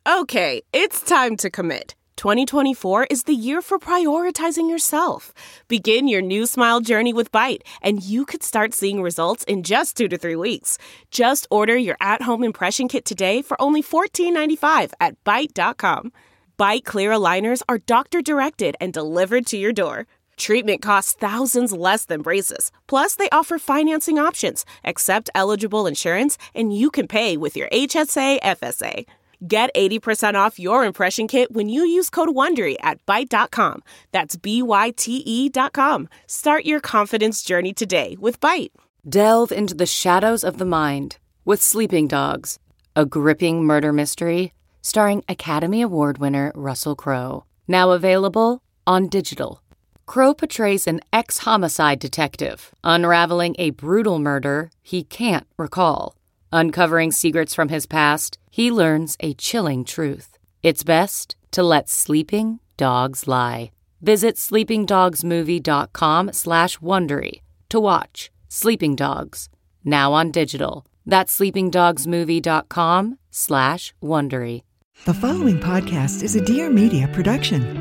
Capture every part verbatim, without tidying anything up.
Okay, it's time to commit. twenty twenty-four is the year for prioritizing yourself. Begin your new smile journey with Byte, and you could start seeing results in just two to three weeks. Just order your at-home impression kit today for only fourteen ninety-five at byte dot com. Byte clear aligners are doctor-directed and delivered to your door. Treatment costs thousands less than braces. Plus, they offer financing options, accept eligible insurance, and you can pay with your H S A F S A. Get eighty percent off your impression kit when you use code WONDERY at byte dot com. That's B Y T E dot com. Start your confidence journey today with Byte. Delve into the shadows of the mind with Sleeping Dogs, a gripping murder mystery starring Academy Award winner Russell Crowe. Now available on digital. Crowe portrays an ex-homicide detective unraveling a brutal murder he can't recall. Uncovering secrets from his past, he learns a chilling truth. It's best to let sleeping dogs lie. Visit sleepingdogsmovie.com slash Wondery to watch Sleeping Dogs, now on digital. That's sleepingdogsmovie.com slash Wondery. The following podcast is a Dear Media production.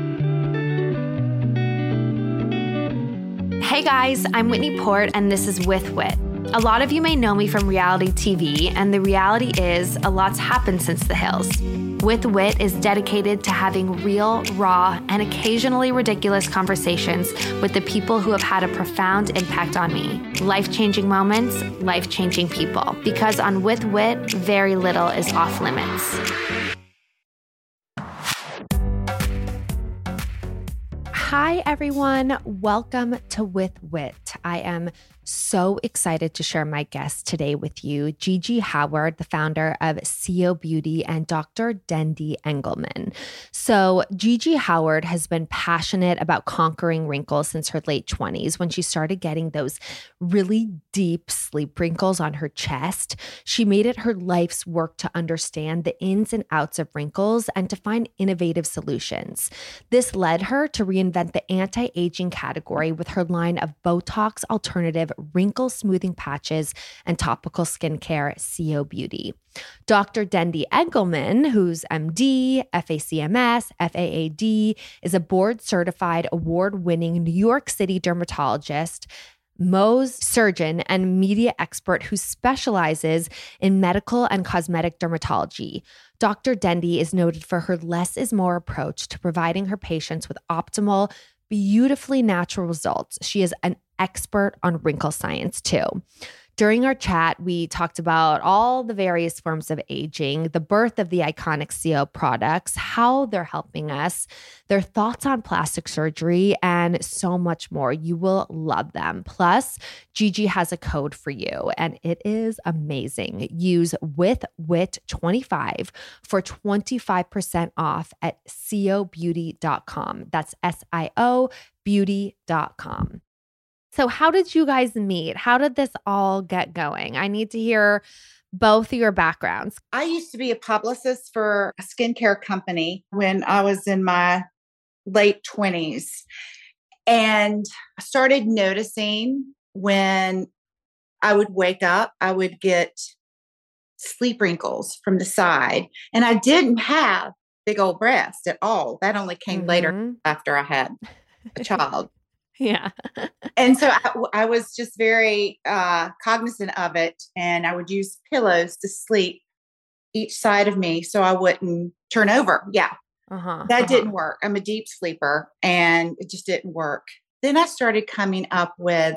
Hey guys, I'm Whitney Port, and this is With Wit. A lot of you may know me from reality T V, and the reality is a lot's happened since the hills. With Wit is dedicated to having real, raw, and occasionally ridiculous conversations with the people who have had a profound impact on me. Life-changing moments, life-changing people. Because on With Wit, very little is off limits. Hi, everyone. Welcome to With Wit. I am so excited to share my guest today with you, Gigi Howard, the founder of C O Beauty, and Doctor Dendy Engelman. So Gigi Howard has been passionate about conquering wrinkles since her late twenties when she started getting those really deep sleep wrinkles on her chest. She made it her life's work to understand the ins and outs of wrinkles and to find innovative solutions. This led her to reinvent the anti-aging category with her line of Botox alternative wrinkle smoothing patches and topical skincare, C O Beauty. Doctor Dendy Engelman, who's M D, F A C M S, F A A D, is a board-certified, award-winning New York City dermatologist, Mohs surgeon, and media expert who specializes in medical and cosmetic dermatology. Doctor Dendy is noted for her less is more approach to providing her patients with optimal, beautifully natural results. She is an expert on wrinkle science too. During our chat, we talked about all the various forms of aging, the birth of the iconic C O products, how they're helping us, their thoughts on plastic surgery, and so much more. You will love them. Plus, Gigi has a code for you, and it is amazing. Use with wit twenty-five for twenty-five percent off at C O beauty dot com. That's S I O beauty dot com. So how did you guys meet? How did this all get going? I need to hear both of your backgrounds. I used to be a publicist for a skincare company when I was in my late twenties. And I started noticing when I would wake up, I would get sleep wrinkles from the side. And I didn't have big old breasts at all. That only came mm-hmm. later after I had a child. Yeah. And so I, I was just very uh, cognizant of it. And I would use pillows to sleep each side of me so I wouldn't turn over. Yeah. Uh-huh, that uh-huh. didn't work. I'm a deep sleeper and it just didn't work. Then I started coming up with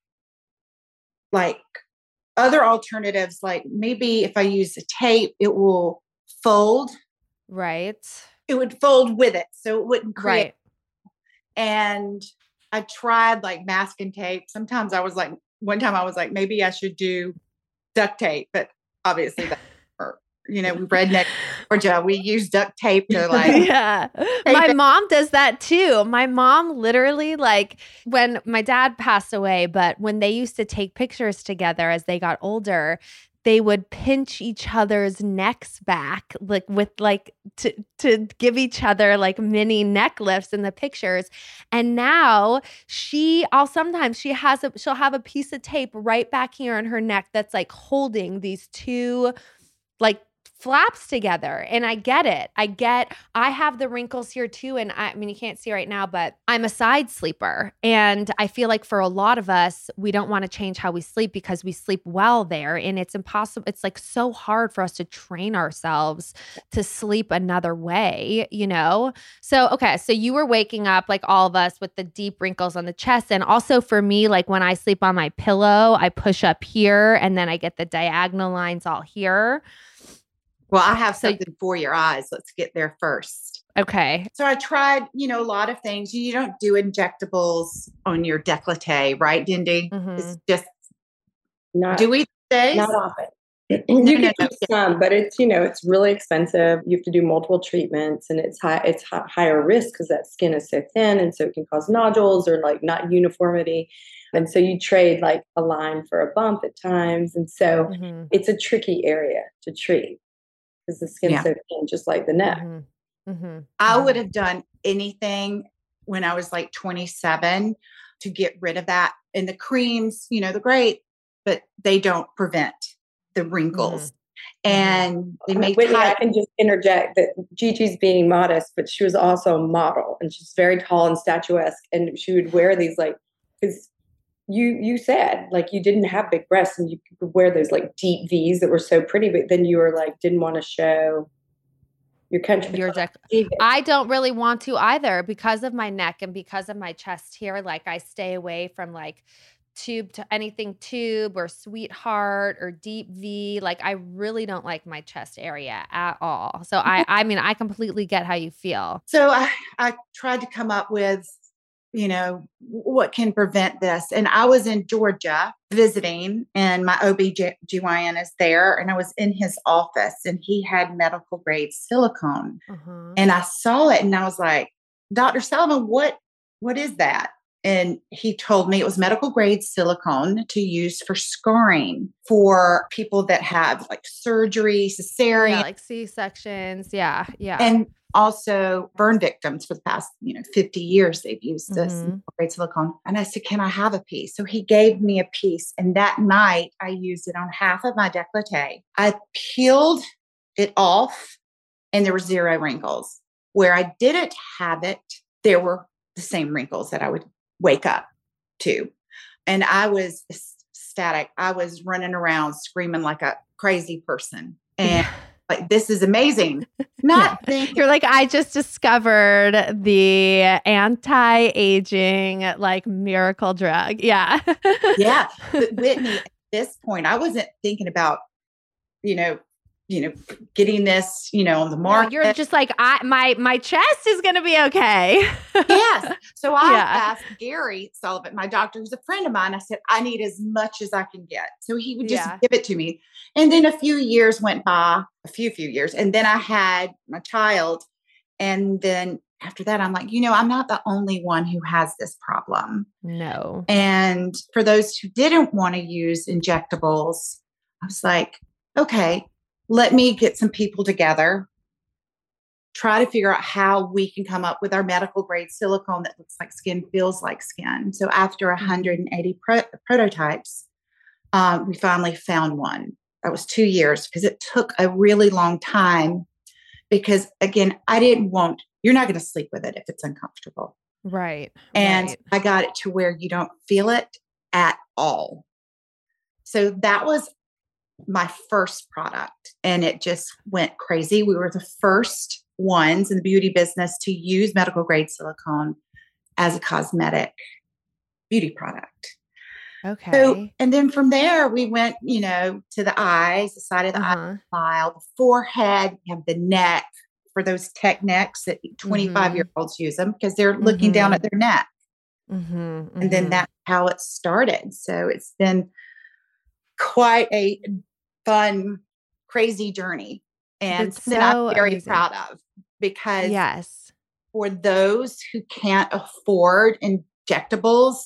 like other alternatives. Like maybe if I use a tape, it will fold. Right. It would fold with it. So it wouldn't create. Right. And I tried like masking tape. Sometimes I was like, one time I was like, maybe I should do duct tape, but obviously that, or, you know, we redneck Georgia, we use duct tape to like. Yeah. My it. mom does that too. My mom literally like when my dad passed away, but when they used to take pictures together as they got older, they would pinch each other's necks back, like with like to to give each other like mini neck lifts in the pictures. And now she, I'll sometimes she has a she'll have a piece of tape right back here on her neck that's like holding these two like flaps together. And I get it. I get, I have the wrinkles here too. And I, I mean, you can't see right now, but I'm a side sleeper. And I feel like for a lot of us, we don't want to change how we sleep because we sleep well there. And it's impossible. It's like so hard for us to train ourselves to sleep another way, you know? So, okay. So you were waking up like all of us with the deep wrinkles on the chest. And also for me, like when I sleep on my pillow, I push up here and then I get the diagonal lines all here. Well, I have So- something for your eyes. Let's get there first. Okay. So I tried, you know, a lot of things. You don't do injectables on your décolleté, right, Dindy? Mhm. It's just, Not, do we these days? not often. No, you no, can no. do some, but it's, you know, it's really expensive. You have to do multiple treatments and it's high, it's hi- higher risk because that skin is so thin. And so it can cause nodules or like not uniformity. And so you trade like a line for a bump at times. And so Mhm. it's a tricky area to treat because the skin's Yeah. so thin, just like the neck. Mhm. Mhm. I Mhm. would have done anything when I was like twenty-seven to get rid of that. And the creams, you know, they're great, but they don't prevent the wrinkles. And they make Whitney, I tight. can just interject that Gigi's being modest, but she was also a model and she's very tall and statuesque. And she would wear these like, because you you said like you didn't have big breasts and you could wear those like deep V's that were so pretty, but then you were like, didn't want to show your country. Your dec- I don't really want to either because of my neck and because of my chest here. Like I stay away from like tube to anything tube or sweetheart or deep V. Like I really don't like my chest area at all. So I, I mean, I completely get how you feel. So I, I tried to come up with, you know, what can prevent this. And I was in Georgia visiting and my O B G Y N is there. And I was in his office and he had medical grade silicone. Uh-huh. And I saw it and I was like, Doctor Sullivan, what, what is that? And he told me it was medical grade silicone to use for scarring for people that have like surgery, cesarean, Yeah, like C-sections. Yeah. Yeah. and also burn victims for the past, you know, fifty years. They've used this Mhm. medical grade silicone. And I said, can I have a piece? So he gave me a piece. And that night I used it on half of my décolleté. I peeled it off and there were zero wrinkles. Where I didn't have it, there were the same wrinkles that I would wake up to. And I was ecstatic. I was running around screaming like a crazy person. And like, this is amazing. Not Yeah. thinking, You're like, I just discovered the anti-aging like miracle drug. Yeah. yeah. But Whitney, at this point, I wasn't thinking about, you know, you know, getting this, you know, on the No, market. you're just like, I my my chest is gonna be okay. Yes. So I Yeah. asked Gary Sullivan, my doctor, who's a friend of mine. I said, I need as much as I can get. So he would just Yeah. give it to me. And then a few years went by, a few, few years. And then I had my child. And then after that, I'm like, you know, I'm not the only one who has this problem. No. And for those who didn't want to use injectables, I was like, okay, let me get some people together, try to figure out how we can come up with our medical grade silicone that looks like skin, feels like skin. So after one hundred eighty pro- prototypes, um, we finally found one. That was two years because it took a really long time because, again, I didn't want, you're not going to sleep with it if it's uncomfortable. Right. And right. I got it to where you don't feel it at all. So that was my first product and it just went crazy. We were the first ones in the beauty business to use medical grade silicone as a cosmetic beauty product. Okay. So, and then from there we went, you know, to the eyes, the side of the eye uh-huh. smile, the forehead, we have the neck for those tech necks that twenty-five year olds use them because they're looking down Mhm. at their neck. Mm-hmm, And then that's how it started. So it's been quite a fun, crazy journey. And It's something so I'm very amazing. proud of because Yes. for those who can't afford injectables,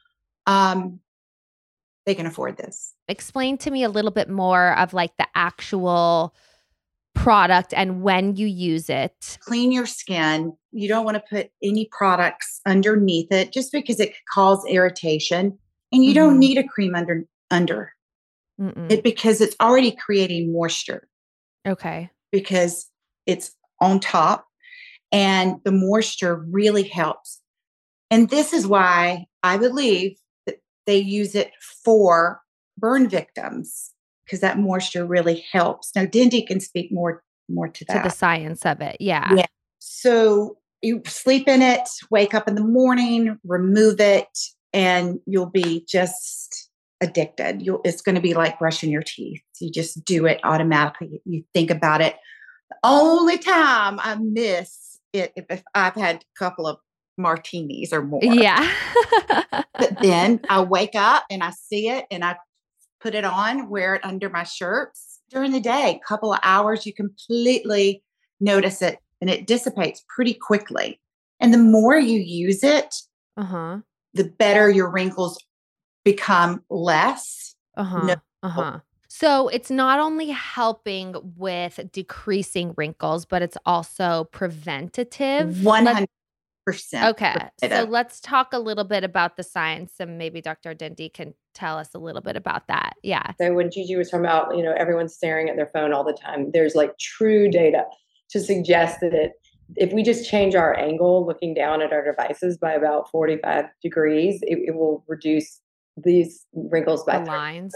um, they can afford this. Explain to me a little bit more of like the actual product and when you use it. Clean your skin. You don't want to put any products underneath it just because it could cause irritation. And you Mhm. don't need a cream under under Mm-mm. it because it's already creating moisture. Okay. because it's on top and the moisture really helps. And this is why I believe that they use it for burn victims, because that moisture really helps. Now, Dindy can speak more, more to that. To the science of it. Yeah. Yeah. So you sleep in it, wake up in the morning, remove it, and you'll be just addicted. You'll, it's going to be like brushing your teeth. You just do it automatically. You think about it. The only time I miss it, if, if I've had a couple of martinis or more. Yeah. But then I wake up and I see it and I put it on, wear it under my shirts. During the day, a couple of hours, you completely notice it and it dissipates pretty quickly. And the more you use it, uh-huh. the better your wrinkles become less. Uh-huh. No- uh-huh. So it's not only helping with decreasing wrinkles, but it's also preventative. one hundred percent. Okay. So let's talk a little bit about the science, and maybe Doctor Dindy can tell us a little bit about that. Yeah. So when Gigi was talking about, you know, everyone's staring at their phone all the time, there's like true data to suggest that it, if we just change our angle looking down at our devices by about forty-five degrees, it, it will reduce these wrinkles by the lines.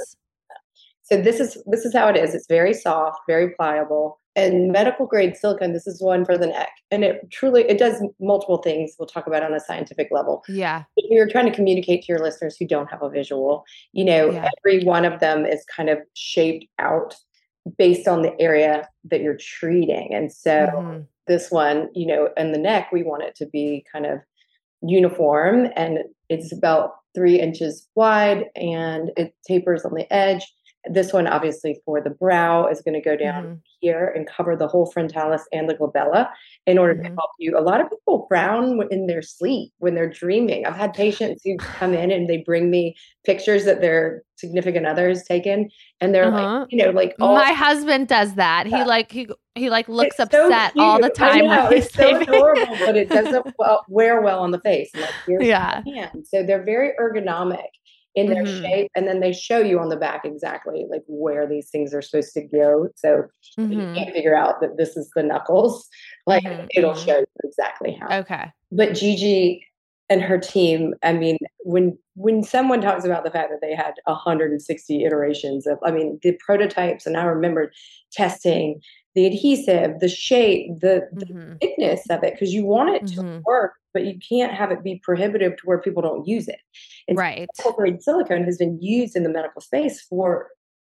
So this is this is how it is. It's very soft, very pliable. And medical grade silicone, this is one for the neck. And it truly, it does multiple things we'll talk about on a scientific level. Yeah. If you're trying to communicate to your listeners who don't have a visual, you know, Yeah. every one of them is kind of shaped out based on the area that you're treating. And so Mhm. this one, you know, in the neck, we want it to be kind of uniform, and it's about three inches wide and it tapers on the edge. This one, obviously, for the brow is going to go down Mhm. here and cover the whole frontalis and the glabella in order Mhm. to help you. A lot of people frown in their sleep when they're dreaming. I've had patients who come in and they bring me pictures that their significant other has taken, and they're Uh-huh. like, you know, like all, My husband does that. He Yeah. like he he like looks It's so upset all the cute. I time know, when he's it's so sleeping. adorable, but it doesn't well, wear well on the face. Like, here's Yeah. my hand. So they're very ergonomic in their Mhm. shape, and then they show you on the back exactly like where these things are supposed to go. So if you Mhm. can't figure out that this is the knuckles, like Mhm, it'll mhm. show you exactly how. Okay. But Gigi and her team, I mean, when when someone talks about the fact that they had one hundred sixty iterations of, I mean, the prototypes, and I remembered testing the adhesive, the shape, the, the Mhm. thickness of it, because you want it to Mhm. work, but you can't have it be prohibitive to where people don't use it. And Right. medical grade silicone has been used in the medical space for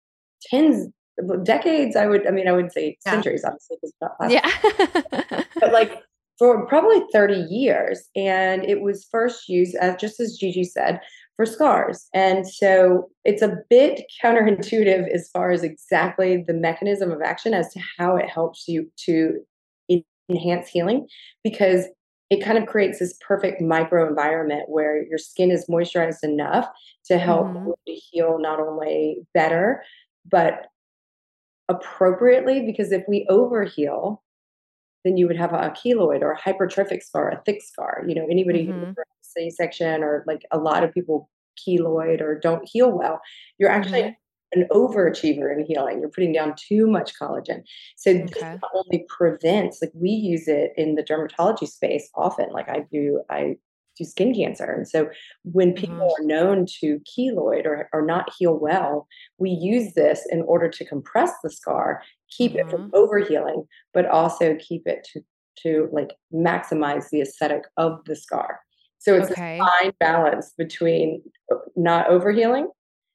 tens, decades. I would, I mean, I would say Yeah. centuries, obviously, because it's not plastic, Yeah. but like for probably thirty years. And it was first used as, just as Gigi said, for scars. And so it's a bit counterintuitive as far as exactly the mechanism of action as to how it helps you to en- enhance healing, because it kind of creates this perfect microenvironment where your skin is moisturized enough to help Mhm. you to heal not only better, but appropriately. Because if we overheal, then you would have a keloid or a hypertrophic scar, a thick scar. You know, anybody who Mhm. has a C-section, or like a lot of people keloid or don't heal well, you're actually Mhm. an overachiever in healing. You're putting down too much collagen. So this Okay. not only prevents, like we use it in the dermatology space often, like I do, I do skin cancer. And so when people Mhm. are known to keloid or, or not heal well, we use this in order to compress the scar, keep it from Mhm. overhealing, but also keep it to, to like maximize the aesthetic of the scar. So it's Okay. a fine balance between not overhealing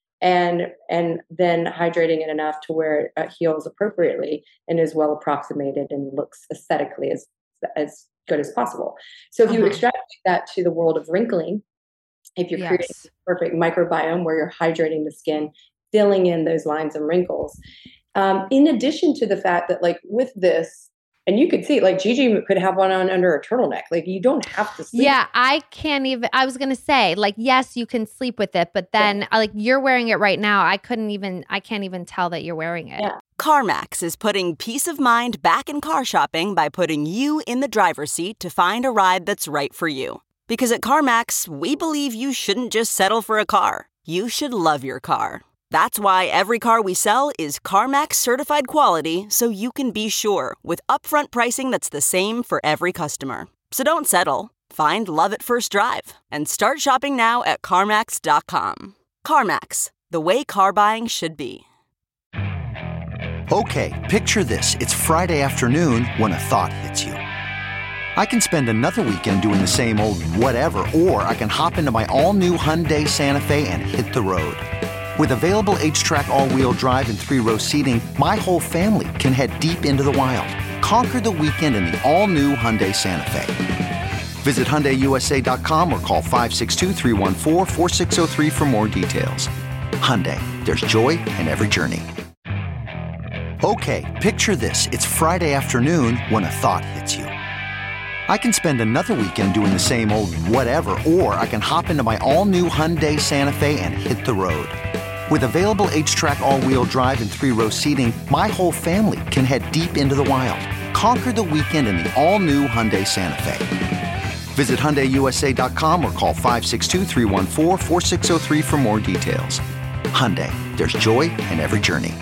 and and then hydrating it enough to where it uh, heals appropriately and is well approximated and looks aesthetically as as good as possible. So if you Uh-huh. extrapolate that to the world of wrinkling, if you're creating Yes. a perfect microbiome where you're hydrating the skin, filling in those lines and wrinkles, um, in addition to the fact that like with this, and you could see like Gigi could have one on under a turtleneck. Like you don't have to sleep. Yeah, I can't even. I was gonna say, like, yes, you can sleep with it, but then, uh, like, you're wearing it right now. I couldn't even. I can't even tell that you're wearing it. Yeah. CarMax is putting peace of mind back in car shopping by putting you in the driver's seat to find a ride that's right for you. Because at CarMax, we believe you shouldn't just settle for a car. You should love your car. That's why every car we sell is CarMax certified quality, so you can be sure with upfront pricing that's the same for every customer. So don't settle. Find love at first drive and start shopping now at CarMax dot com. CarMax, the way car buying should be. Okay, picture this. It's Friday afternoon when a thought hits you. I can spend another weekend doing the same old whatever, or I can hop into my all-new Hyundai Santa Fe and hit the road. With available H-Track all-wheel drive and three-row seating, my whole family can head deep into the wild. Conquer the weekend in the all-new Hyundai Santa Fe. Visit Hyundai U S A dot com or call five six two, three one four, four six zero three for more details. Hyundai, there's joy in every journey. Okay, picture this. It's Friday afternoon when a thought hits you. I can spend another weekend doing the same old whatever, or I can hop into my all-new Hyundai Santa Fe and hit the road. With available H-Track all-wheel drive and three-row seating, my whole family can head deep into the wild. Conquer the weekend in the all-new Hyundai Santa Fe. Visit Hyundai U S A dot com or call five six two, three one four, four six zero three for more details. Hyundai, there's joy in every journey.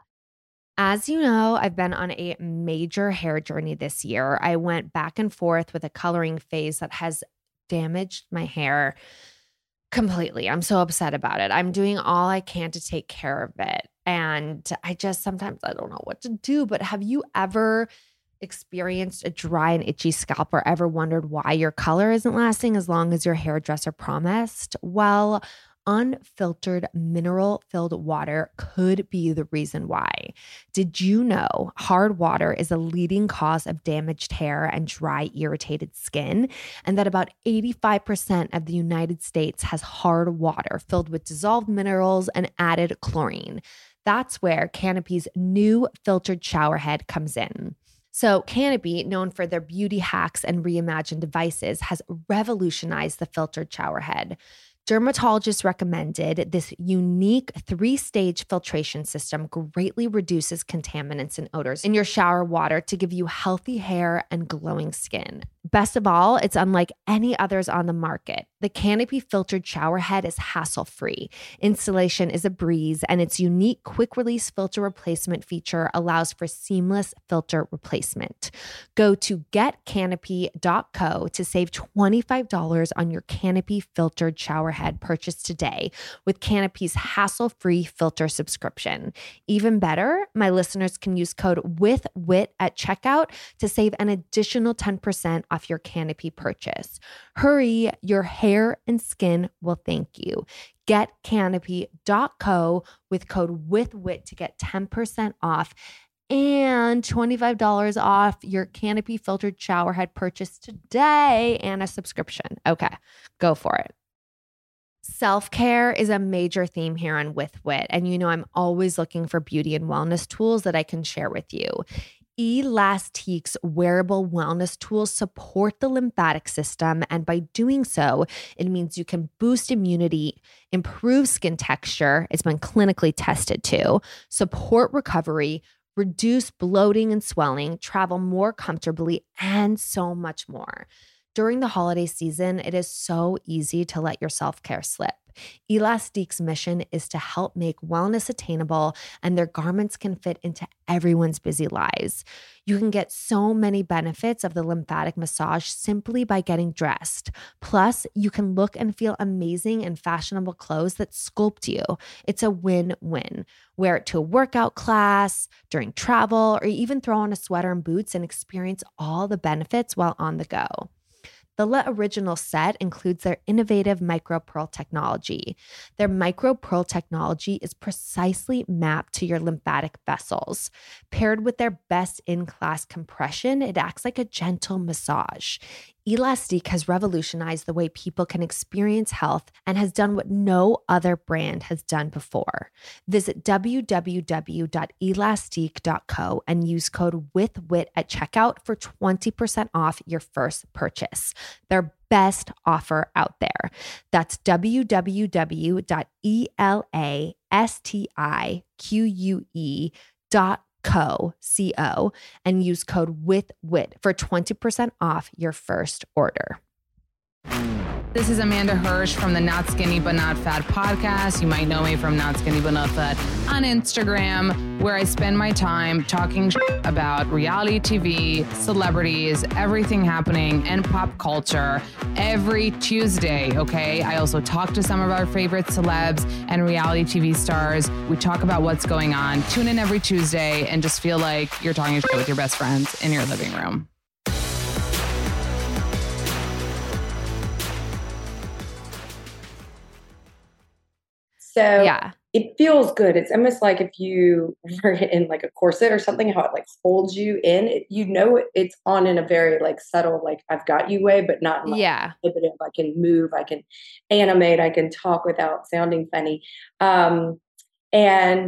As you know, I've been on a major hair journey this year. I went back and forth with a coloring phase that has damaged my hair completely. I'm so upset about it. I'm doing all I can to take care of it. And I just sometimes I don't know what to do. But have you ever experienced a dry and itchy scalp or ever wondered why your color isn't lasting as long as your hairdresser promised? Well, unfiltered mineral-filled water could be the reason why. Did you know hard water is a leading cause of damaged hair and dry, irritated skin, and that about eighty-five percent of the United States has hard water filled with dissolved minerals and added chlorine? That's where Canopy's new filtered shower head comes in. So Canopy, known for their beauty hacks and reimagined devices, has revolutionized the filtered shower head. Dermatologists recommended this unique three-stage filtration system greatly reduces contaminants and odors in your shower water to give you healthy hair and glowing skin. Best of all, it's unlike any others on the market. The Canopy filtered shower head is hassle-free. Installation is a breeze, and its unique quick-release filter replacement feature allows for seamless filter replacement. Go to get canopy dot co to save twenty-five dollars on your Canopy filtered shower head purchase today with Canopy's hassle-free filter subscription. Even better, my listeners can use code WITHWIT at checkout to save an additional ten percent off your Canopy purchase. Hurry, your hair and skin will thank you. Get canopy dot co with code WITHWIT to get ten percent off and twenty-five dollars off your Canopy filtered shower head purchase today and a subscription. Okay, go for it. Self-care is a major theme here on With Wit, and you know I'm always looking for beauty and wellness tools that I can share with you. Elastique's wearable wellness tools support the lymphatic system, and by doing so, it means you can boost immunity, improve skin texture, it's been clinically tested too, support recovery, reduce bloating and swelling, travel more comfortably, and so much more. During the holiday season, it is so easy to let your self-care slip. Elastique's mission is to help make wellness attainable, and their garments can fit into everyone's busy lives. You can get so many benefits of the lymphatic massage simply by getting dressed. Plus, you can look and feel amazing in fashionable clothes that sculpt you. It's a win-win. Wear it to a workout class, during travel, or even throw on a sweater and boots and experience all the benefits while on the go. The Le Original set includes their innovative micropearl technology. Their micropearl technology is precisely mapped to your lymphatic vessels. Paired with their best-in-class compression, it acts like a gentle massage. Elastique has revolutionized the way people can experience health and has done what no other brand has done before. Visit w w w dot elastique dot co and use code WITHWIT at checkout for twenty percent off your first purchase. Their best offer out there. That's w w w dot elastique dot co C O and use code WITHWIT for twenty percent off your first order. This is Amanda Hirsch from the Not Skinny But Not Fat podcast. You might know me from Not Skinny But Not Fat on Instagram, where I spend my time talking about reality T V, celebrities, everything happening in pop culture every Tuesday, okay? I also talk to some of our favorite celebs and reality T V stars. We talk about what's going on. Tune in every Tuesday and just feel like you're talking shit with your best friends in your living room. So yeah, it feels good. It's almost like if you were in like a corset or something, how it like holds you in. It, you know, it's on in a very like subtle, like I've got you way, but not like yeah. inhibitive. I can move, I can animate, I can talk without sounding funny. Um, and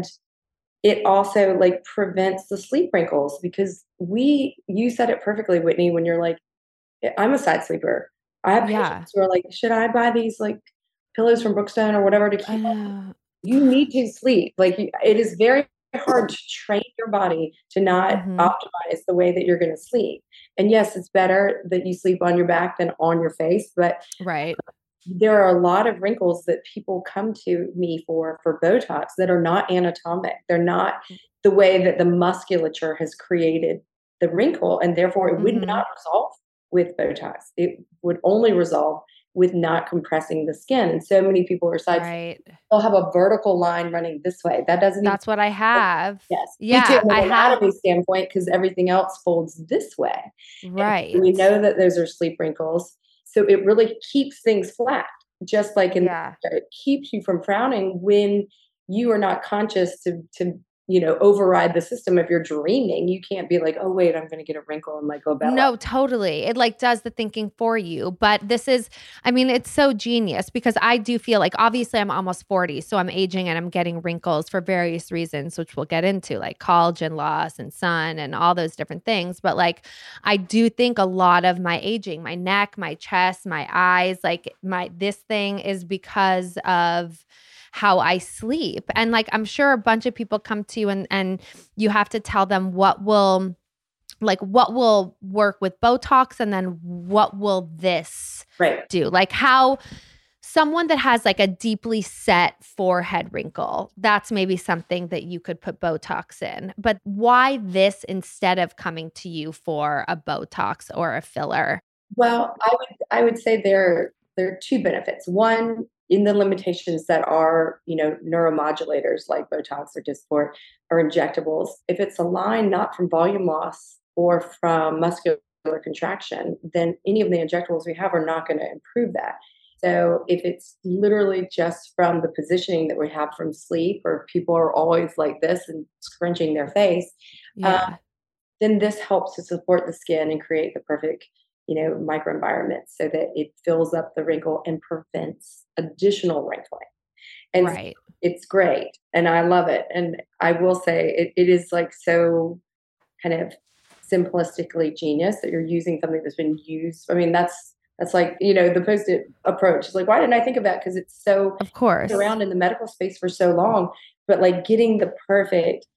it also like prevents the sleep wrinkles because we, you said it perfectly, Whitney, when you're like, I'm a side sleeper. I have Yeah. patients who are like, should I buy these like pillows from Brookstone or whatever to keep up? You need to sleep. Like it is very hard to train your body to not Mhm. optimize the way that you're going to sleep. And yes, it's better that you sleep on your back than on your face, but Right. there are a lot of wrinkles that people come to me for, for Botox that are not anatomic. They're not the way that the musculature has created the wrinkle. And therefore it would Mhm. not resolve with Botox. It would only resolve with not compressing the skin. And so many people are side, Right. they'll have a vertical line running this way. That doesn't even, That's what I have. yes. Yeah, Me too, from I an have. anatomy standpoint, because everything else folds this way. Right. And we know that those are sleep wrinkles. So it really keeps things flat, just like in Yeah. it keeps you from frowning when you are not conscious to to you know override the system. If you're dreaming, you can't be like, oh wait, I'm going to get a wrinkle in my glabella. No, totally. It like does the thinking for you. But this is, I mean, it's so genius because I do feel like obviously I'm almost forty, so I'm aging and I'm getting wrinkles for various reasons, which we'll get into, like collagen loss and sun and all those different things. But like, I do think a lot of my aging, my neck, my chest, my eyes, like my this thing is because of how I sleep. And like, I'm sure a bunch of people come to you and, and you have to tell them what will, like what will work with Botox and then what will this Right. do? Like how someone that has like a deeply set forehead wrinkle, that's maybe something that you could put Botox in. But why this instead of coming to you for a Botox or a filler? Well, I would I would say there there are two benefits. One, in the limitations that are, you know, neuromodulators like Botox or Dysport or injectables, if it's a line not from volume loss or from muscular contraction, then any of the injectables we have are not going to improve that. So if it's literally just from the positioning that we have from sleep, or people are always like this and scrunching their face, Yeah. um, then this helps to support the skin and create the perfect, you know, microenvironment so that it fills up the wrinkle and prevents additional wrinkling. And Right. it's great. And I love it. And I will say it, it is like so kind of simplistically genius that you're using something that's been used. I mean, that's, that's like, you know, the Post-it approach. It's like, why didn't I think of that? Because it's so Of course. around in the medical space for so long, but like getting the perfect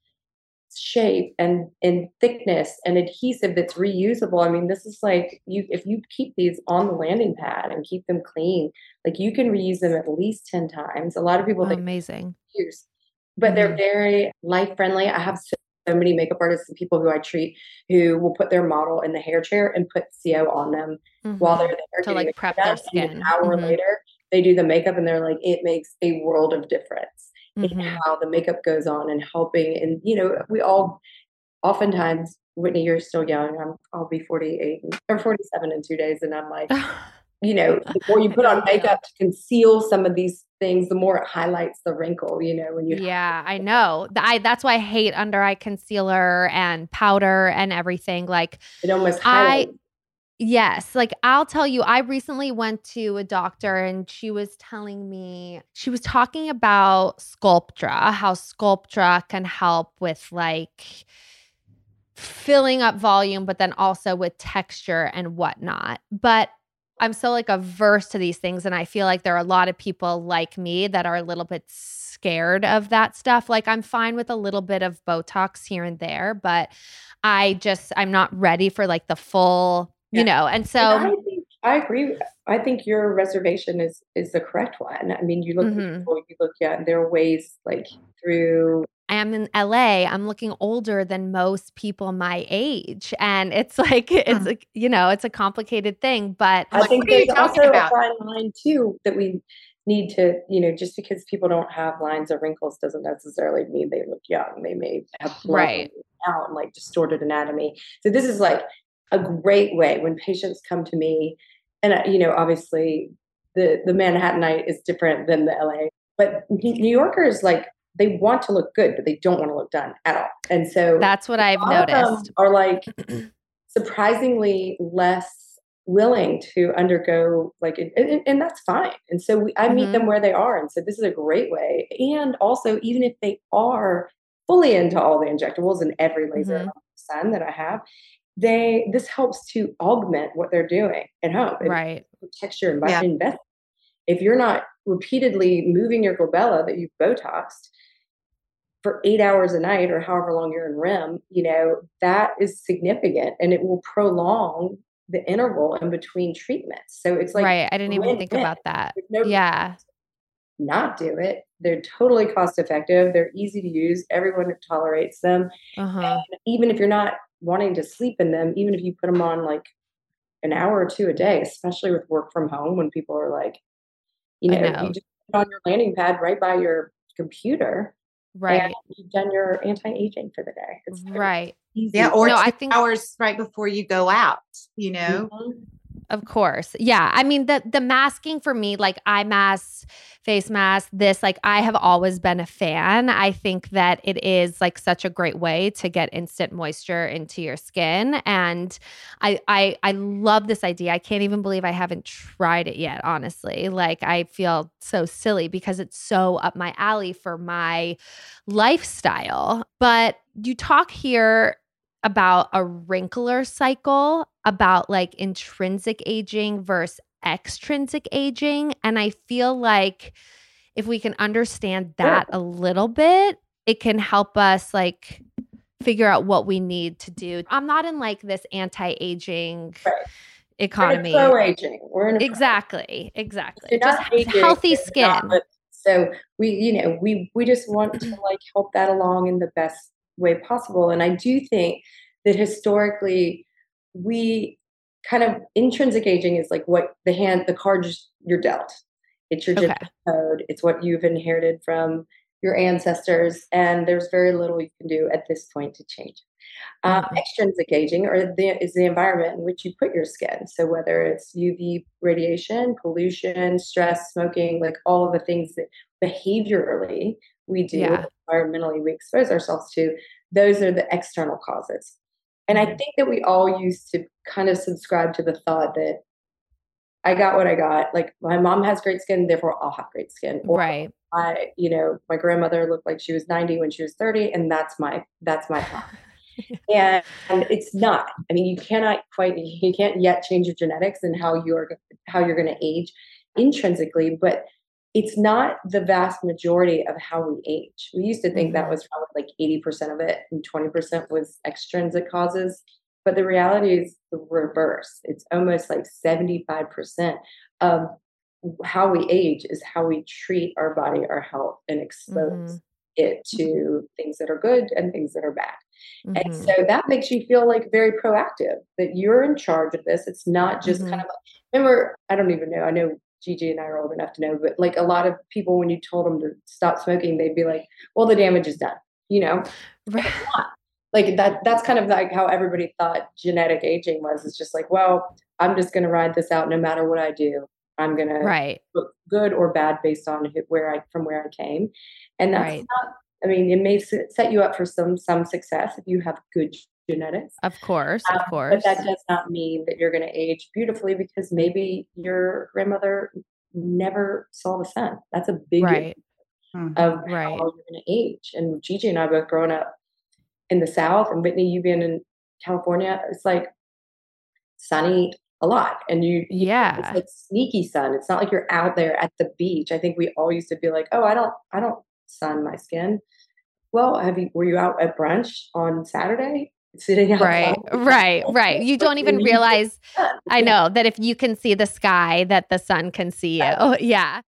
shape and and thickness and adhesive that's reusable. I mean, this is like you if you keep these on the landing pad and keep them clean, like you can reuse them at least ten times. A lot of people Oh, think amazing. use, but they're Mhm. very life friendly. I have so, so many makeup artists and people who I treat who will put their model in the hair chair and put C O on them while they're Mhm. there To doing like the prep makeup, their and skin. an hour Mhm. later they do the makeup and they're like, it makes a world of difference in Mhm. how the makeup goes on and helping. And you know, we all oftentimes, Whitney, you're still young. I'm, I'll be forty-eight or forty-seven in two days. And I'm like, you know, the more you put on makeup to conceal some of these things, the more it highlights the wrinkle, you know, when you. Yeah, I know. Th- I that's why I hate under eye concealer and powder and everything. Like It almost I highlights. yes, like I'll tell you, I recently went to a doctor and she was telling me, she was talking about Sculptra, how Sculptra can help with like filling up volume, but then also with texture and whatnot. But I'm so like averse to these things. And I feel like there are a lot of people like me that are a little bit scared of that stuff. Like I'm fine with a little bit of Botox here and there, but I just, I'm not ready for like the full, you Yeah. know, and And I so think I agree. I think your reservation is is the correct one. I mean, you look Mhm. at people, you look at there are ways like through I am in L A. I'm looking older than most people my age. And it's like, it's like, you know, it's a complicated thing, but I Like, think what are you there's talking also about? a fine line too that we need to, you know, just because people don't have lines or wrinkles doesn't necessarily mean they look young. They may have blood Right. out and like distorted anatomy. So this is like a great way when patients come to me, and uh, you know, obviously the the Manhattanite is different than the L A, but New Yorkers like they want to look good, but they don't want to look done at all. And so That's what I've a lot of them noticed. are like surprisingly less willing to undergo like and, and, and that's fine. And so we, I meet Mhm. them where they are and so this is a great way. And also even if they are fully into all the injectables and every laser Mhm. under the sun that I have, they this helps to augment what they're doing at home. It Right. protects your Yeah. investment. If you're not repeatedly moving your glabella that you've Botoxed for eight hours a night or however long you're in R E M, you know, that is significant and it will prolong the interval in between treatments. So it's like Right. I didn't even think win-win. about that. There's no Yeah. not do it. They're totally cost effective. They're easy to use. Everyone tolerates them. Uh-huh. And even if you're not wanting to sleep in them, even if you put them on like an hour or two a day, especially with work from home when people are like, you I know, know. you just put it on your landing pad right by your computer and Right. you've done your anti-aging for the day. It's very Right. easy. Yeah, or No, two I think hours right before you go out, you know? Mhm. Of course. Yeah. I mean, the the masking for me, like eye masks, face masks, this, like I have always been a fan. I think that it is like such a great way to get instant moisture into your skin. And I I I love this idea. I can't even believe I haven't tried it yet, honestly. Like I feel so silly because it's so up my alley for my lifestyle. But you talk here about a wrinkler cycle, about like intrinsic aging versus extrinsic aging. And I feel like if we can understand that a little bit, it can help us like figure out what we need to do. I'm not in like this anti-aging Right. economy. We're in a pro-aging. We're in a pro- Exactly. Exactly. You're Just not aging, healthy you're skin. not- so we, you know, we we just want to like help that along in the best way possible. And I do think that historically we kind of intrinsic aging is like what the hand, the cards you're dealt. It's your Okay. genetic code. It's what you've inherited from your ancestors, and there's very little you can do at this point to change it. Uh, Mhm. extrinsic aging or the, is the environment in which you put your skin. So whether it's U V radiation, pollution, stress, smoking, like all of the things that behaviorally we do, Yeah. environmentally we expose ourselves to, those are the external causes. And I Mhm. think that we all used to kind of subscribe to the thought that I got what I got. Like my mom has great skin, therefore I'll have great skin. Or Right. I, you know, my grandmother looked like she was ninety when she was thirty, and that's my that's my plan. And, and it's not. I mean, you cannot quite you can't yet change your genetics and how you're how you're going to age intrinsically, but it's not the vast majority of how we age. We used to think that Mhm. was probably like eighty percent of it and twenty percent was extrinsic causes. But the reality is the reverse. It's almost like seventy-five percent of how we age is how we treat our body, our health, and expose Mhm. it to things that are good and things that are bad. And Mhm. so that makes you feel like very proactive that you're in charge of this. It's not just Mhm. kind of like, remember, I don't even know. I know Gigi and I are old enough to know, but like a lot of people, when you told them to stop smoking, they'd be like, well, the damage is done, you know? Right. It's not. Like that, that's kind of like how everybody thought genetic aging was. It's just like, well, I'm just going to ride this out no matter what I do. I'm going to Right. look good or bad based on who- where I, from where I came. And that's Right. not, I mean, it may s- set you up for some, some success if you have good genetics. Of course. Um, Of but course. that does not mean that you're going to age beautifully because maybe your grandmother never saw the sun. That's a big Right. issue of how Right. you're going to age. And Gigi and I both growing up in the South, and Whitney, you being in California, it's like sunny a lot. And you, you Yeah. it's like sneaky sun. It's not like you're out there at the beach. I think we all used to be like, oh, I don't, I don't sun my skin. Well, have you, were you out at brunch on Saturday? sitting outside. Right, right, right. You don't even realize, I know, that if you can see the sky, that the sun can see you. Oh, yeah.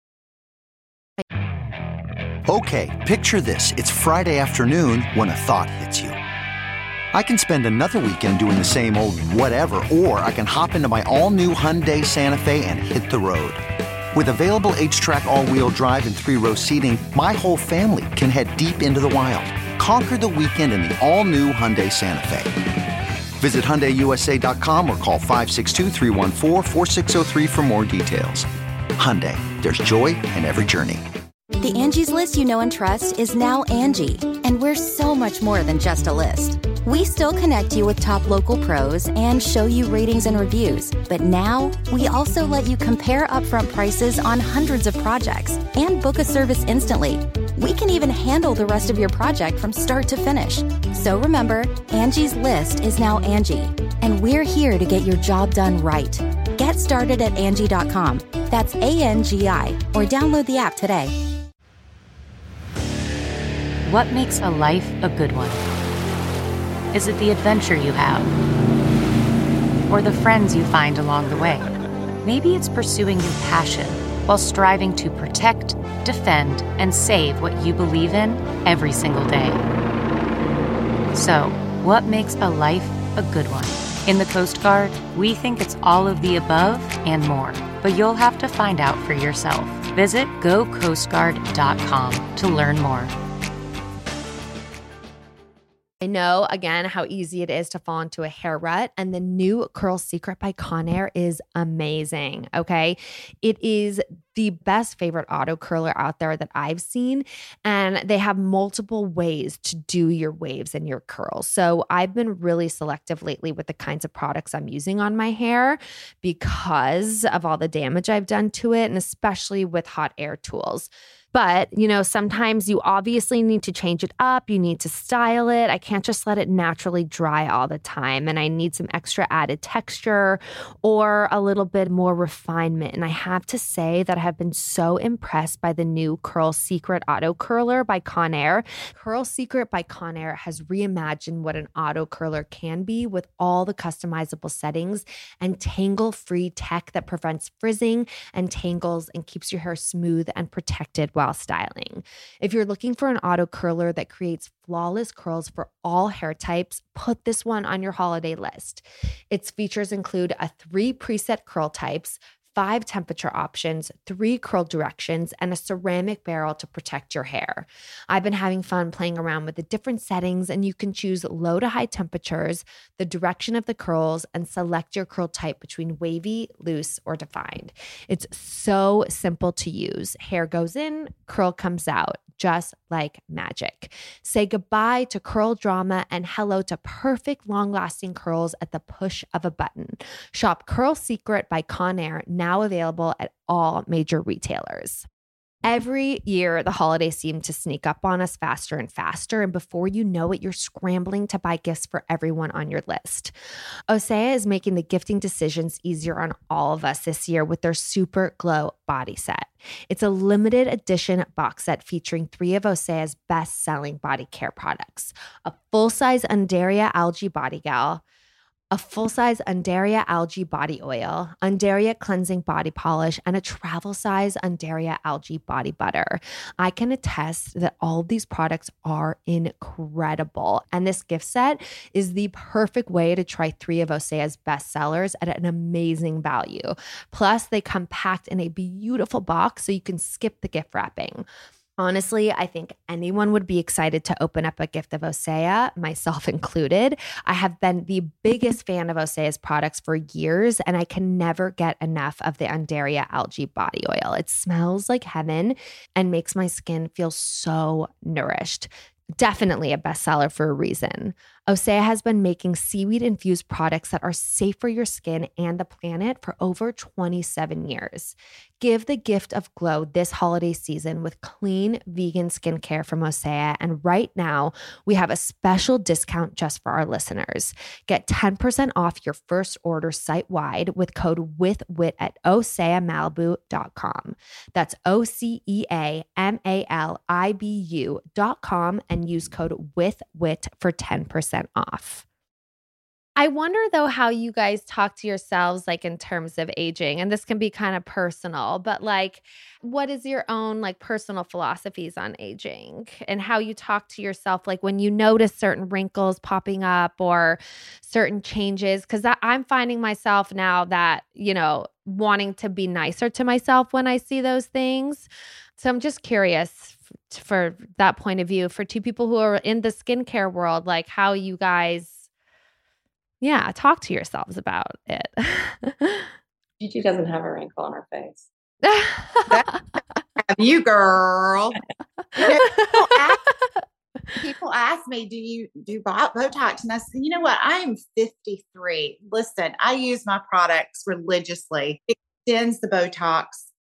Okay, picture this. It's Friday afternoon when a thought hits you. I can spend another weekend doing the same old whatever, or I can hop into my all-new Hyundai Santa Fe and hit the road. With available H-Track all-wheel drive and three-row seating, my whole family can head deep into the wild. Conquer the weekend in the all-new Hyundai Santa Fe. Visit Hyundai U S A dot com or call five six two, three one four, four six zero three for more details. Hyundai, there's joy in every journey. The Angie's List you know and trust is now Angie, and we're so much more than just a list. We still connect you with top local pros and show you ratings and reviews, but now we also let you compare upfront prices on hundreds of projects and book a service instantly. We can even handle the rest of your project from start to finish. So remember, Angie's List is now Angie, and we're here to get your job done right. Get started at Angie dot com. That's A N G I, or download the app today. What makes a life a good one? Is it the adventure you have? Or the friends you find along the way? Maybe it's pursuing your passion while striving to protect, defend, and save what you believe in every single day. So, what makes a life a good one? In the Coast Guard, we think it's all of the above and more, but you'll have to find out for yourself. Visit go coast guard dot com to learn more. I know, again, how easy it is to fall into a hair rut, and the new Curl Secret by Conair is amazing, okay? It is the best favorite auto curler out there that I've seen, and they have multiple ways to do your waves and your curls. So I've been really selective lately with the kinds of products I'm using on my hair because of all the damage I've done to it, and especially with hot air tools. But, you know, sometimes you obviously need to change it up. You need to style it. I can't just let it naturally dry all the time. And I need some extra added texture or a little bit more refinement. And I have to say that I have been so impressed by the new Curl Secret Auto Curler by Conair. Curl Secret by Conair has reimagined what an auto curler can be with all the customizable settings and tangle-free tech that prevents frizzing and tangles and keeps your hair smooth and protected while styling. If you're looking for an auto curler that creates flawless curls for all hair types, put this one on your holiday list. Its features include a three preset curl types, five temperature options, three curl directions, and a ceramic barrel to protect your hair. I've been having fun playing around with the different settings, and you can choose low to high temperatures, the direction of the curls, and select your curl type between wavy, loose, or defined. It's so simple to use. Hair goes in, curl comes out, just like magic. Say goodbye to curl drama and hello to perfect long-lasting curls at the push of a button. Shop Curl Secret by Conair, now available at all major retailers. Every year, the holidays seem to sneak up on us faster and faster, and before you know it, you're scrambling to buy gifts for everyone on your list. Osea is making the gifting decisions easier on all of us this year with their Super Glow Body Set. It's a limited edition box set featuring three of Osea's best-selling body care products: a full-size Undaria Algae Body Gel, a full-size Undaria Algae Body Oil, Undaria Cleansing Body Polish, and a travel-size Undaria Algae Body Butter. I can attest that all of these products are incredible, and this gift set is the perfect way to try three of Osea's best sellers at an amazing value. Plus, they come packed in a beautiful box so you can skip the gift wrapping. Honestly, I think anyone would be excited to open up a gift of Osea, myself included. I have been the biggest fan of Osea's products for years, and I can never get enough of the Undaria Algae Body Oil. It smells like heaven and makes my skin feel so nourished. Definitely a bestseller for a reason. Osea has been making seaweed-infused products that are safe for your skin and the planet for over twenty-seven years. Give the gift of glow this holiday season with clean, vegan skincare from Osea, and right now, we have a special discount just for our listeners. Get ten percent off your first order site-wide with code WITHWIT at osea malibu dot com. That's O C E A M A L I B U dot com and use code WITHWIT for ten percent off. I wonder though how you guys talk to yourselves like in terms of aging, and this can be kind of personal, but like what is your own like personal philosophies on aging and how you talk to yourself like when you notice certain wrinkles popping up or certain changes? Because I'm finding myself now that, you know, wanting to be nicer to myself when I see those things. So I'm just curious f- for that point of view for two people who are in the skincare world, like how you guys Yeah, talk to yourselves about it. Gigi doesn't have a wrinkle on her face. Have you, girl? You know, people, ask, people ask me, do you do Botox? And I said, you know what? I am fifty-three. Listen, I use my products religiously. It extends the Botox,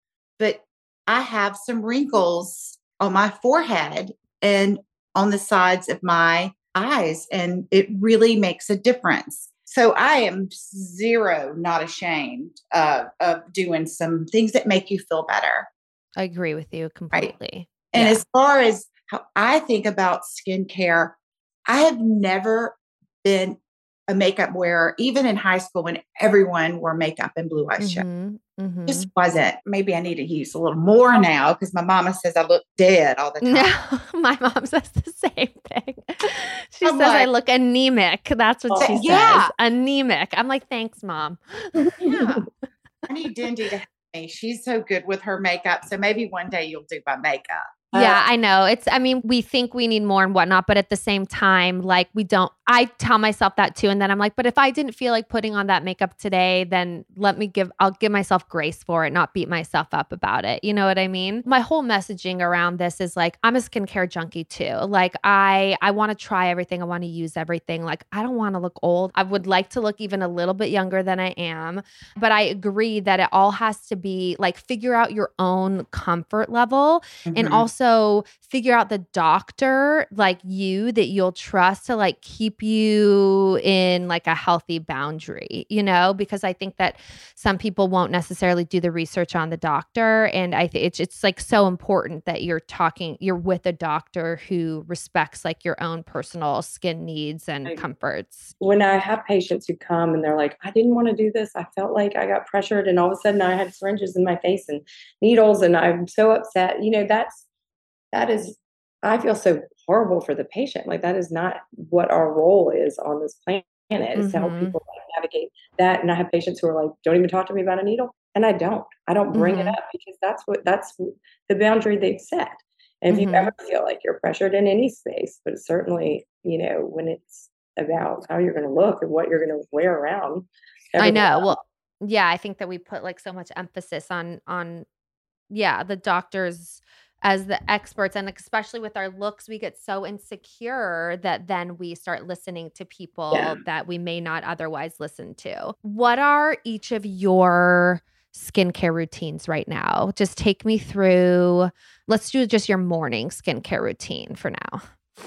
but I have some wrinkles on my forehead and on the sides of my eyes, and it really makes a difference. So I am zero not ashamed uh, of doing some things that make you feel better. I agree with you completely. Right? And yeah. as far as how I think about skincare, I have never been a makeup wearer, even in high school when everyone wore makeup and blue eyeshadow. Mm-hmm. Mm-hmm. Just wasn't. Maybe I need to use a little more now because my mama says I look dead all the time. No, my mom says the same thing. She I'm says like, I look anemic. That's what she yeah. says. Anemic. I'm like, thanks, Mom. Yeah. I need Dindy to help me. She's so good with her makeup. So maybe one day you'll do my makeup. Yeah, Uh, I know. It's, I mean, we think we need more and whatnot, but at the same time, like we don't, I tell myself that too. And then I'm like, but if I didn't feel like putting on that makeup today, then let me give, I'll give myself grace for it, not beat myself up about it. You know what I mean? My whole messaging around this is like, I'm a skincare junkie too. Like I, I want to try everything. I want to use everything. Like I don't want to look old. I would like to look even a little bit younger than I am, but I agree that it all has to be like, figure out your own comfort level mhm. and also So figure out the doctor like you that you'll trust to like keep you in like a healthy boundary, you know, because I think that some people won't necessarily do the research on the doctor. And I think it's, it's like so important that you're talking, you're with a doctor who respects like your own personal skin needs and I, comforts. When I have patients who come and they're like, I didn't want to do this. I felt like I got pressured and all of a sudden I had syringes in my face and needles and I'm so upset. You know, that's, That is, I feel so horrible for the patient. Like that is not what our role is on this planet, is mm-hmm. to help people like, navigate that. And I have patients who are like, don't even talk to me about a needle. And I don't, I don't bring mm-hmm. it up because that's what, that's the boundary they've set. And if mm-hmm. you ever feel like you're pressured in any space, but certainly, you know, when it's about how you're going to look and what you're going to wear around. I know. Else. Well, yeah, I think that we put like so much emphasis on, on, yeah, the doctors as the experts, and especially with our looks, we get so insecure that then we start listening to people yeah. that we may not otherwise listen to. What are each of your skincare routines right now? Just take me through, let's do just your morning skincare routine for now.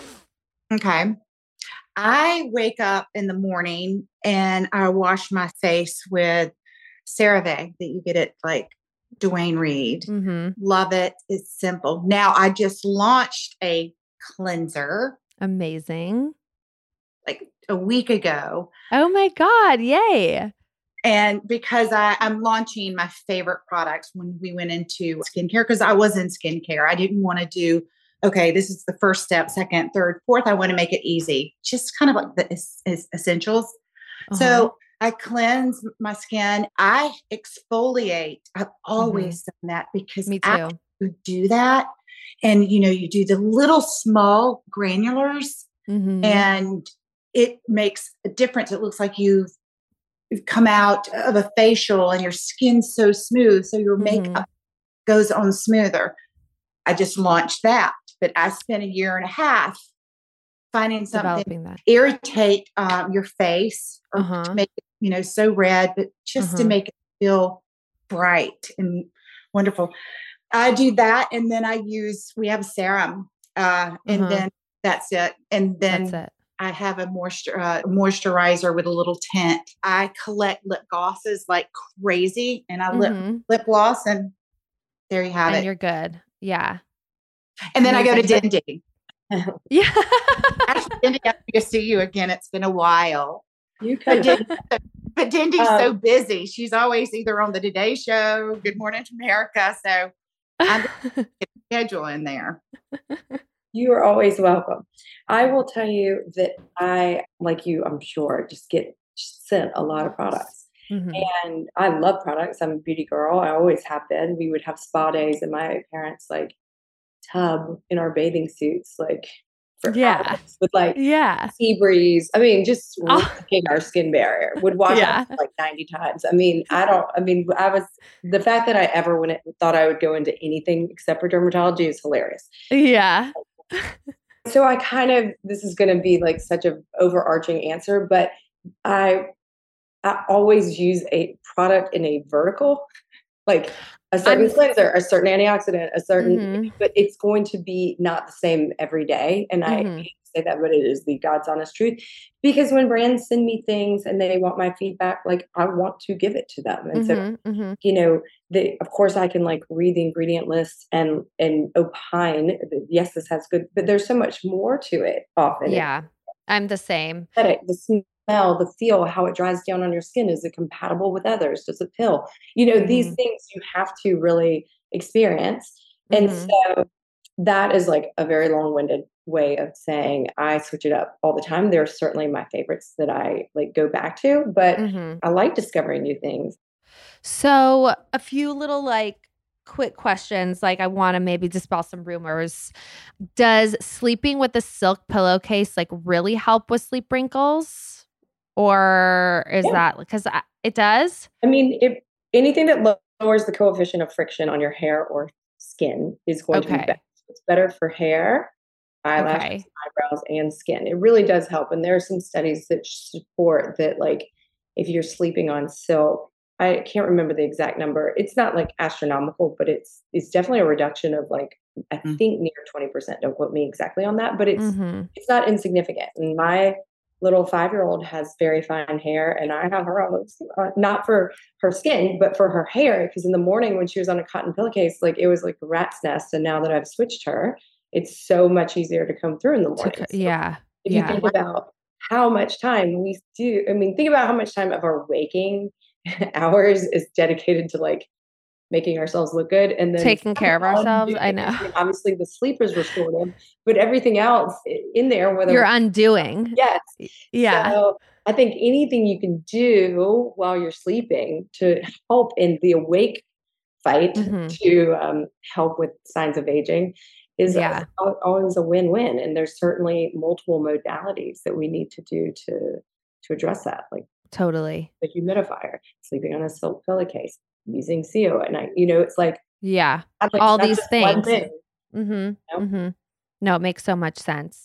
Okay. I wake up in the morning and I wash my face with CeraVe that you get at like Duane Reade. Mm-hmm. Love it. It's simple. Now I just launched a cleanser. Amazing. Like a week ago. Oh my God. Yay. And because I, I'm launching my favorite products when we went into skincare, because I was in skincare. I didn't want to do, okay, this is the first step, second, third, fourth. I want to make it easy. Just kind of like the es- es- essentials. Uh-huh. So I cleanse my skin. I exfoliate. I've always mm-hmm. done that because Me too. After you do that, and you know, you do the little small granulars, mm-hmm. and it makes a difference. It looks like you've, you've come out of a facial and your skin's so smooth, so your mm-hmm. makeup goes on smoother. I just launched that, but I spent a year and a half finding something that irritate um, your face or uh-huh. to make it, you know, so red, but just uh-huh. to make it feel bright and wonderful. I do that. And then I use, we have a serum uh, and uh-huh. then that's it. And then that's it. I have a moisture, uh, moisturizer with a little tint. I collect lip glosses like crazy and I mm-hmm. lip, lip gloss and there you have and it. And you're good. Yeah. And then Amazing. I go to Dindy. Yeah. Actually, Dindy, I have to see you again. It's been a while. You could. But Dindy's Um, so busy. She's always either on the Today Show, Good Morning America. So I'm going to schedule in there. You are always welcome. I will tell you that I, like you, I'm sure, just get sent a lot of products. Mhm. And I love products. I'm a beauty girl. I always have been. We would have spa days in my parents' like tub in our bathing suits, like for Yeah. hours with like Yeah. sea breeze. I mean, just Oh. wrecking our skin barrier. Would wash Yeah. up like ninety times. I mean, I don't. I mean, I was the fact that I ever went thought I would go into anything except for dermatology is hilarious. Yeah. So I kind of, this is going to be like such an overarching answer, but I, I always use a product in a vertical, like a certain I'm- cleanser, a certain antioxidant, a certain, Mhm. but it's going to be not the same every day. And I Mhm. hate to say that, but it is the God's honest truth. Because when brands send me things and they want my feedback, like I want to give it to them. And so Mhm. Mhm. you know, the, of course I can like read the ingredient list and, and opine that, yes, this has good, but there's so much more to it often. Yeah. I'm the same. It's the smell, the feel, how it dries down on your skin. Is it compatible with others? Does it pill? You know, these Mhm. things you have to really experience. And Mhm. so that is like a very long-winded way of saying I switch it up all the time. There are certainly my favorites that I like go back to, but Mhm. I like discovering new things. So a few little like quick questions. Like I want to maybe dispel some rumors. Does sleeping with a silk pillowcase like really help with sleep wrinkles? Or is Yeah. that because it does? I mean, if anything that lowers the coefficient of friction on your hair or skin is going to be Okay. better. It's better for hair, eyelashes, Okay. eyebrows, and skin. It really does help. And there are some studies that support that, like, if you're sleeping on silk, I can't remember the exact number. It's not like astronomical, but it's it's definitely a reduction of like I Mm. think near twenty percent. Don't quote me exactly on that, but it's Mhm. it's not insignificant. And my little five-year-old has very fine hair, and I have her on, uh, not for her skin, but for her hair. Because in the morning when she was on a cotton pillowcase, like it was like a rat's nest. And now that I've switched her, it's so much easier to comb through in the To morning. co- So yeah. if Yeah. you think about how much time we do, I mean, think about how much time of our waking hours is dedicated to like making ourselves look good and then Taking care of ourselves. I know. I mean, obviously the sleep is restorative, but everything else in there, whether You're undoing. yes. Yeah. So I think anything you can do while you're sleeping to help in the awake fight Mhm. to um, help with signs of aging is Yeah. al- always a win-win. And there's certainly multiple modalities that we need to do to to address that, like Totally. the humidifier, sleeping on a silk pillowcase, using C O at night. You know, it's like, Yeah. I'm like, All that's these just one things. thing, Mm-hmm. you know? Mm-hmm. No, it makes so much sense.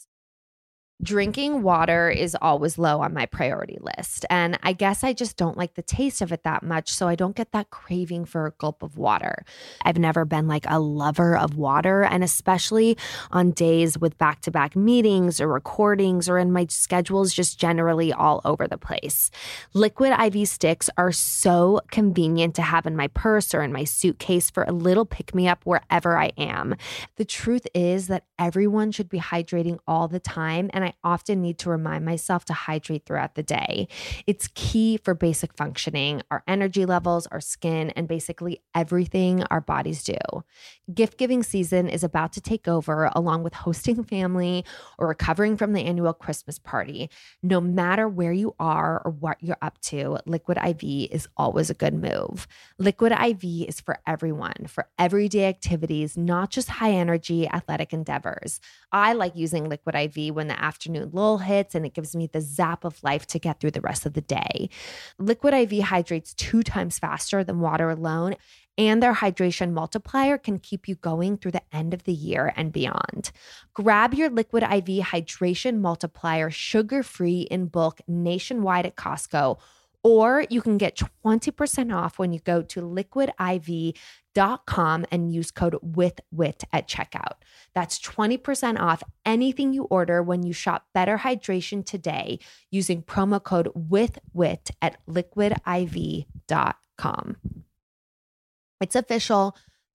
Drinking water is always low on my priority list. And I guess I just don't like the taste of it that much. So I don't get that craving for a gulp of water. I've never been like a lover of water. And especially on days with back to back meetings or recordings or in my schedules, just generally all over the place. Liquid I V sticks are so convenient to have in my purse or in my suitcase for a little pick me up wherever I am. The truth is that everyone should be hydrating all the time. And I often need to remind myself to hydrate throughout the day. It's key for basic functioning, our energy levels, our skin, and basically everything our bodies do. Gift giving season is about to take over, along with hosting family or recovering from the annual Christmas party. No matter where you are or what you're up to, Liquid I V is always a good move. Liquid I V is for everyone, for everyday activities, not just high energy athletic endeavors. I like using Liquid I V when the afternoon lull hits and it gives me the zap of life to get through the rest of the day. Liquid I V hydrates two times faster than water alone, and their hydration multiplier can keep you going through the end of the year and beyond. Grab your Liquid I V hydration multiplier sugar-free in bulk nationwide at Costco, or you can get twenty percent off when you go to liquid I V dot com and use code WITHWIT at checkout. That's twenty percent off anything you order when you shop Better Hydration today using promo code WITHWIT at liquid I V dot com. It's official.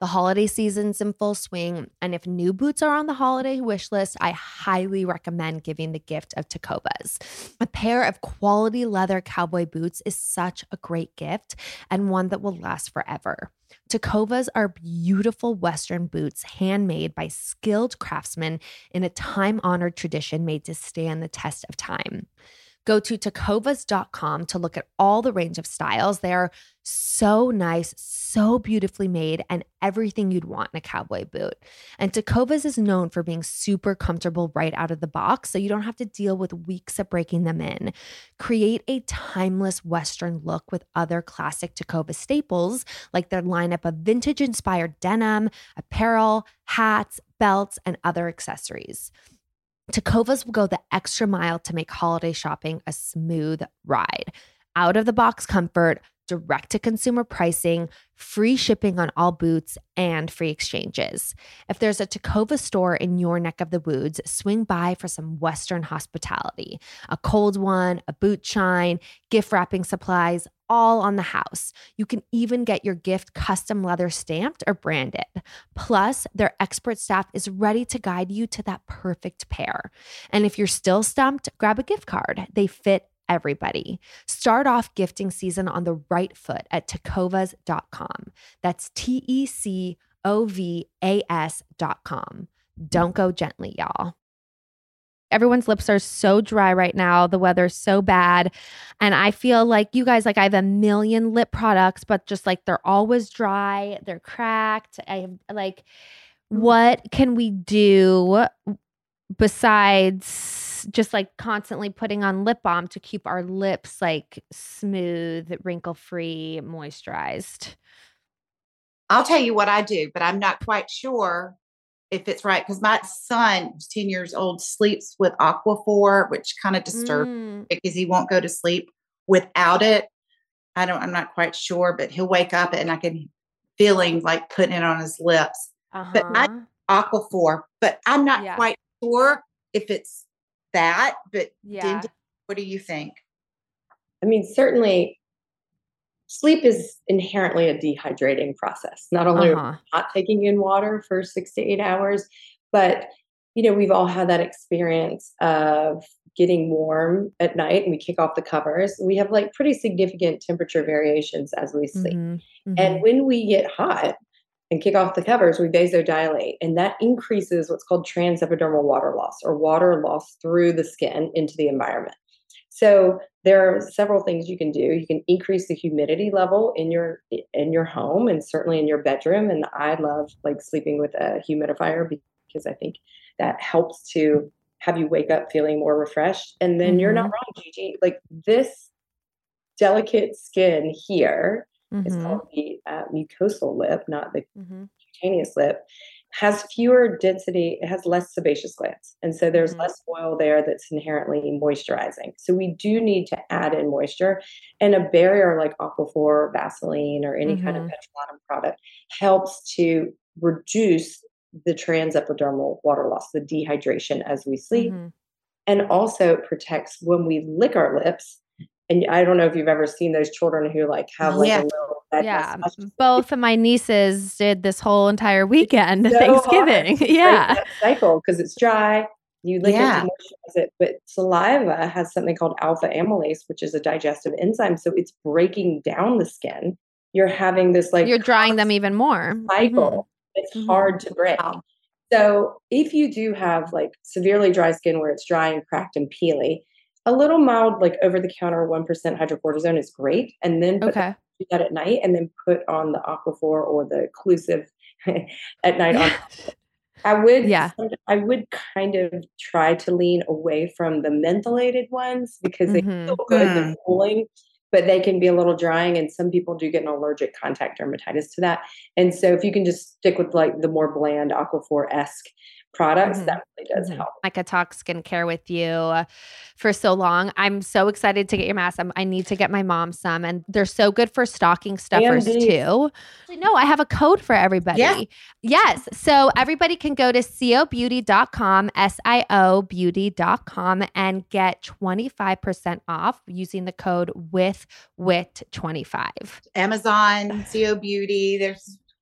The holiday season's in full swing, and if new boots are on the holiday wish list, I highly recommend giving the gift of Tecovas. A pair of quality leather cowboy boots is such a great gift and one that will last forever. Tecovas are beautiful Western boots handmade by skilled craftsmen in a time-honored tradition made to stand the test of time. Go to tecovas dot com to look at all the range of styles. They are so nice, so beautifully made, and everything you'd want in a cowboy boot. And Tecovas is known for being super comfortable right out of the box, so you don't have to deal with weeks of breaking them in. Create a timeless Western look with other classic Tecovas staples, like their lineup of vintage-inspired denim, apparel, hats, belts, and other accessories. Tecovas will go the extra mile to make holiday shopping a smooth ride. Out-of-the-box comfort, direct-to-consumer pricing, free shipping on all boots, and free exchanges. If there's a Tecovas store in your neck of the woods, swing by for some Western hospitality. A cold one, a boot shine, gift wrapping supplies, all on the house. You can even get your gift custom leather stamped or branded. Plus, their expert staff is ready to guide you to that perfect pair. And if you're still stumped, grab a gift card. They fit everybody. Start off gifting season on the right foot at tecovas dot com. That's T E C O V A S dot com. Don't go gently, y'all. Everyone's lips are so dry right now. The weather's so bad. And I feel like you guys, like I have a million lip products, but just like they're always dry. They're cracked. I have like, what can we do besides just like constantly putting on lip balm to keep our lips like smooth, wrinkle-free, moisturized? I'll tell you what I do, but I'm not quite sure if it's right, because my son, who's ten years old, sleeps with Aquaphor, which kind of disturbs Mm. me because he won't go to sleep without it. I don't, I'm not quite sure, but he'll wake up and I can feeling like putting it on his lips. Uh-huh. But I Aquaphor, but I'm not Yeah. quite sure if it's that. But Yeah. Dindy, what do you think? I mean, certainly sleep is inherently a dehydrating process. Not only are Uh-huh. we not taking in water for six to eight hours, but, you know, we've all had that experience of getting warm at night and we kick off the covers. We have like pretty significant temperature variations as we sleep. Mhm. And Mhm. when we get hot and kick off the covers, we vasodilate, and that increases what's called transepidermal water loss, or water loss through the skin into the environment. So there are several things you can do. You can increase the humidity level in your in your home and certainly in your bedroom. And I love like sleeping with a humidifier because I think that helps to have you wake up feeling more refreshed. And then you're not Mhm. wrong, Gigi. Like this delicate skin here is Mhm. called the uh, mucosal lip, not the Mhm. cutaneous lip, has fewer density, it has less sebaceous glands. And so there's Mhm. less oil there that's inherently moisturizing. So we do need to add in moisture, and a barrier like Aquaphor, Vaseline, or any kind of Mhm. petrolatum product helps to reduce the transepidermal water loss, the dehydration as we sleep. Mhm. And also it protects when we lick our lips. And I don't know if you've ever seen those children who like have like Yeah. a little red Yeah. mustache. Both of my nieces did this whole entire weekend, So Thanksgiving. hard to break Yeah. that cycle because it's dry. You lick Yeah. it to moisturize it, but saliva has something called alpha amylase, which is a digestive enzyme. So it's breaking down the skin. You're having this like You're drying them even more. cycle. Mhm. It's Mhm. hard to break. Wow. So if you do have like severely dry skin where it's dry and cracked and peely, a little mild like over the counter one percent hydrocortisone is great. And then put Okay. do that at night, and then put on the Aquaphor or the Occlusive at night on. I would Yeah. I would kind of try to lean away from the mentholated ones because they Mhm. feel good, Mm. they're cooling, but they can be a little drying, and some people do get an allergic contact dermatitis to that. And so if you can just stick with like the more bland Aquaphor-esque products, Mhm. that really does Mhm. help. I could talk skincare with you for so long. I'm so excited to get your mask. I'm, I need to get my mom some, and they're so good for stocking stuffers A M D. too. No, I have a code for everybody. Yeah. Yes. So everybody can go to S I O beauty dot com, S I O beauty dot com, and get twenty-five percent off using the code with wit twenty-five. Amazon, C O Beauty. There's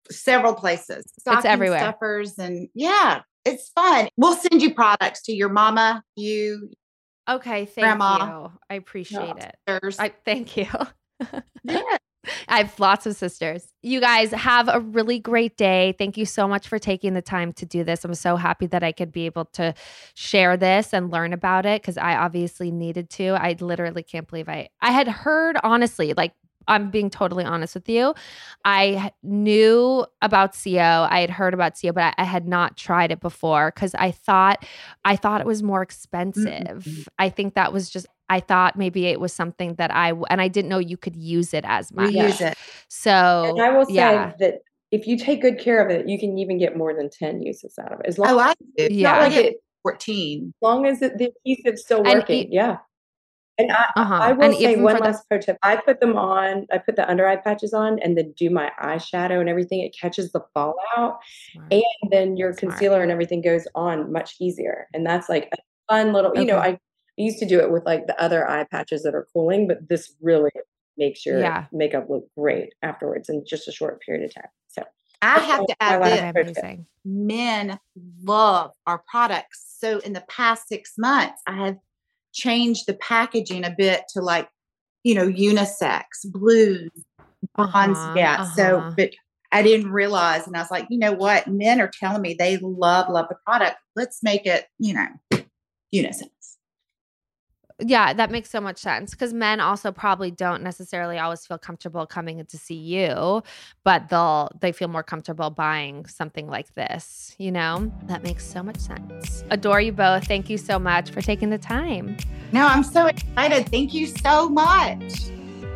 several places. Stocking everywhere. Stuffers and yeah, it's fun. We'll send you products to your mama, you, Okay, thank grandma. you. I appreciate it. sisters. I thank you. Yeah. I have lots of sisters. You guys have a really great day. Thank you so much for taking the time to do this. I'm so happy that I could be able to share this and learn about it because I obviously needed to. I literally can't believe I I had heard, honestly, like I'm being totally honest with you. I knew about C O. I had heard about C O, but I, I had not tried it before because I thought I thought it was more expensive. Mm-hmm. I think that was just I thought maybe it was something that I and I didn't know you could use it as much. We use it. So And I will say yeah. that if you take good care of it, you can even get more than ten uses out of it. As long Oh, I do. it's Yeah. not like I get it, fourteen. as long as the, the adhesive's still And working. e- yeah. And I, Uh-huh. I will And say even one for the- last pro tip. I put them on, I put the under eye patches on and then do my eyeshadow and everything. It catches the fallout. Smart. And then your Smart. concealer and everything goes on much easier. And that's like a fun little, you know, Okay. I used to do it with like the other eye patches that are cooling, but this really makes your Yeah. makeup look great afterwards in just a short period of time. So I have to my add last this. Okay, pro tip. amazing. Men love our products. So in the past six months, I have changed the packaging a bit to like, you know, unisex, blues, bronze. Uh-huh, Yeah. So, uh-huh. but I didn't realize. And I was like, you know what? Men are telling me they love, love the product. Let's make it, you know, unisex. Yeah, that makes so much sense because men also probably don't necessarily always feel comfortable coming in to see you, but they'll they feel more comfortable buying something like this, you know? That makes so much sense. Adore you both. Thank you so much for taking the time. No, I'm so excited. Thank you so much.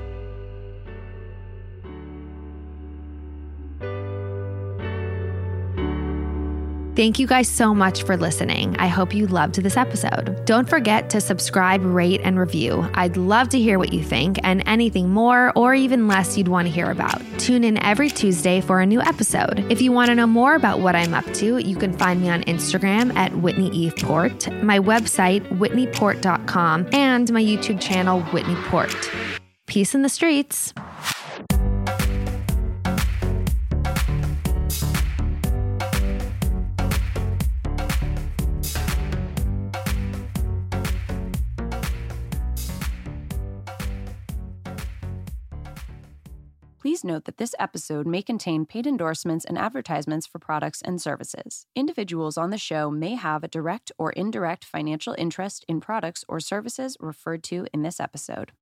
Thank you guys so much for listening. I hope you loved this episode. Don't forget to subscribe, rate, and review. I'd love to hear what you think and anything more or even less you'd want to hear about. Tune in every Tuesday for a new episode. If you want to know more about what I'm up to, you can find me on Instagram at Whitney Eve Port, my website, whitney port dot com, and my YouTube channel, Whitney Port. Peace in the streets. Please note that this episode may contain paid endorsements and advertisements for products and services. Individuals on the show may have a direct or indirect financial interest in products or services referred to in this episode.